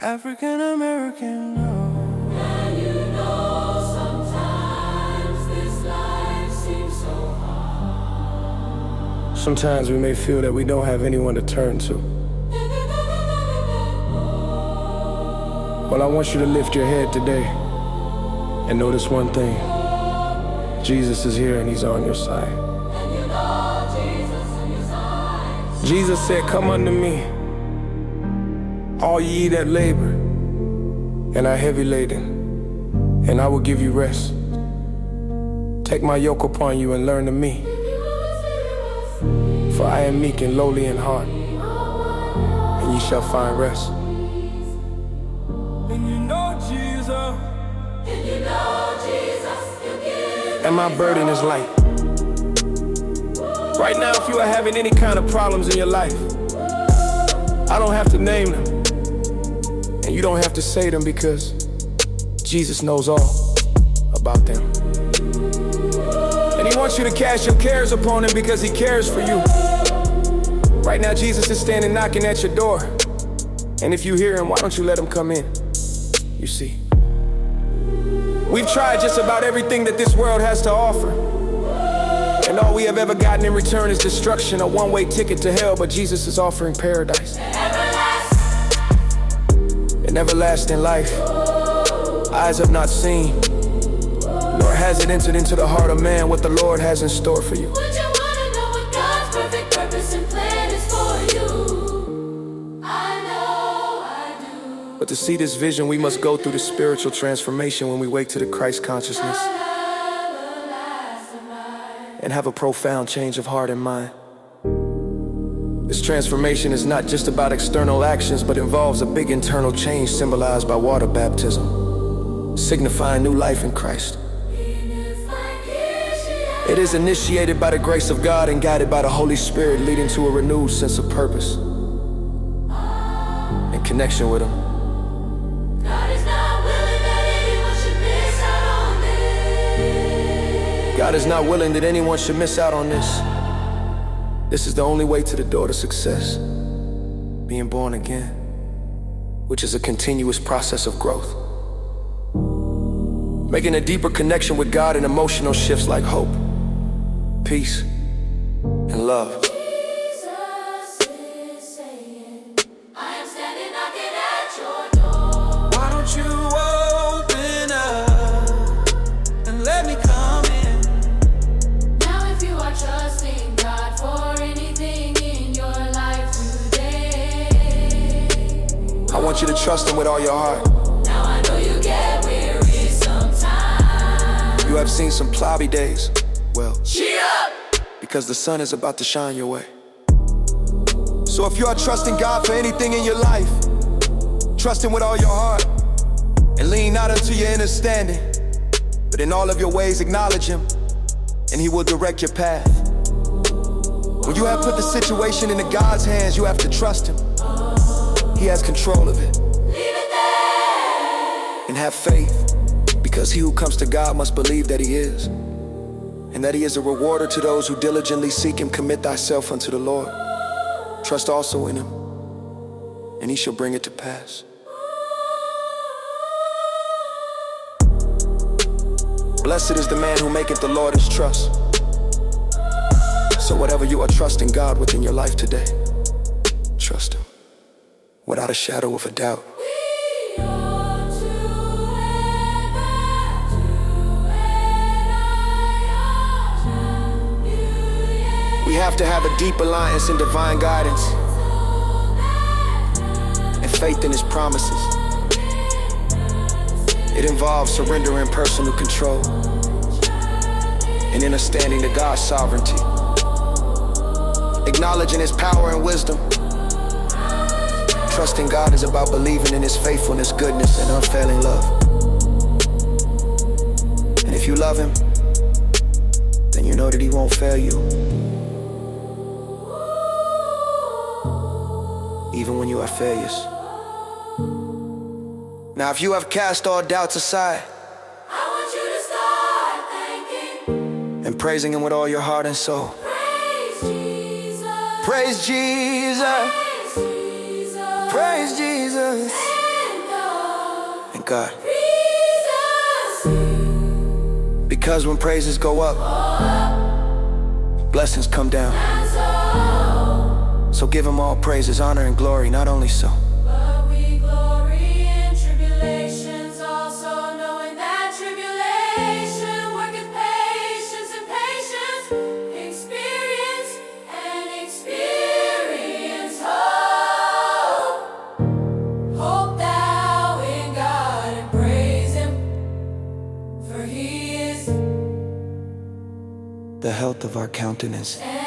African American, no. And you know sometimes this life seems so hard. Sometimes we may feel that we don't have anyone to turn to. Well, I want you to lift your head today and notice one thing. Jesus is here and he's on your side. And you know Jesus in your side. Jesus said, "Come unto me, all ye that labor and are heavy laden, and I will give you rest. Take my yoke upon you and learn of me, for I am meek and lowly in heart, and ye shall find rest." And you know Jesus. And you know Jesus, you give. And my burden is light. Right now, if you are having any kind of problems in your life, I don't have to name them. And you don't have to say them because Jesus knows all about them. And he wants you to cast your cares upon him because he cares for you. Right now, Jesus is standing knocking at your door. And if you hear him, why don't you let him come in? You see, we've tried just about everything that this world has to offer. And all we have ever gotten in return is destruction, a one-way ticket to hell. But Jesus is offering paradise. An everlasting life. Eyes have not seen, nor has it entered into the heart of man what the Lord has in store for you. Would you wanna know what God's perfect purpose and plan is for you? I know I do. But to see this vision, we must go through the spiritual transformation when we wake to the Christ consciousness and have a profound change of heart and mind. This transformation is not just about external actions, but involves a big internal change symbolized by water baptism, signifying new life in Christ. It is initiated by the grace of God and guided by the Holy Spirit, leading to a renewed sense of purpose and connection with him. God is not willing that anyone should miss out on this. God is not willing that anyone should miss out on this. This is the only way to the door to success, being born again, which is a continuous process of growth. Making a deeper connection with God in emotional shifts like hope, peace, and love. Jesus is saying, I am standing knocking at your door. Why don't you open up and let me come in? Now if you are trusting God for anything in your life today, I want you to trust him with all your heart. now I know you get weary sometimes. You have seen some cloudy days. Well, Cheer up! because the sun is about to shine your way. So if you are trusting God for anything in your life, trust him with all your heart and lean not unto your understanding, but in all of your ways acknowledge him, and he will direct your path. When you have put the situation into God's hands, you have to trust him. He has control of it. Leave it there! And have faith, because he who comes to God must believe that he is, and that he is a rewarder to those who diligently seek him. Commit thyself unto the Lord. Trust also in him, and he shall bring it to pass. Blessed is the man who maketh the Lord his trust. So whatever you are trusting God with in your life today, trust him without a shadow of a doubt. We ought to head back to where We have to have a deep alliance in divine guidance and faith in his promises. It involves surrendering personal control and understanding to God's sovereignty, acknowledging his power and wisdom. Trusting God is about believing in his faithfulness, goodness, and unfailing love. And if you love him, then you know that he won't fail you, even when you are failures. Now, if you have cast all doubts aside I want you to start thanking. and praising him with all your heart and soul, Praise Jesus. praise Jesus, Praise Jesus. praise Jesus. And thank God. Jesus. Because when praises go up, blessings come down. So give him all praises, honor, and glory, not only so. But we glory in tribulations, also knowing that tribulation worketh patience, and patience experience, and experience hope. Hope thou in God and praise him, for he is The health of our countenance.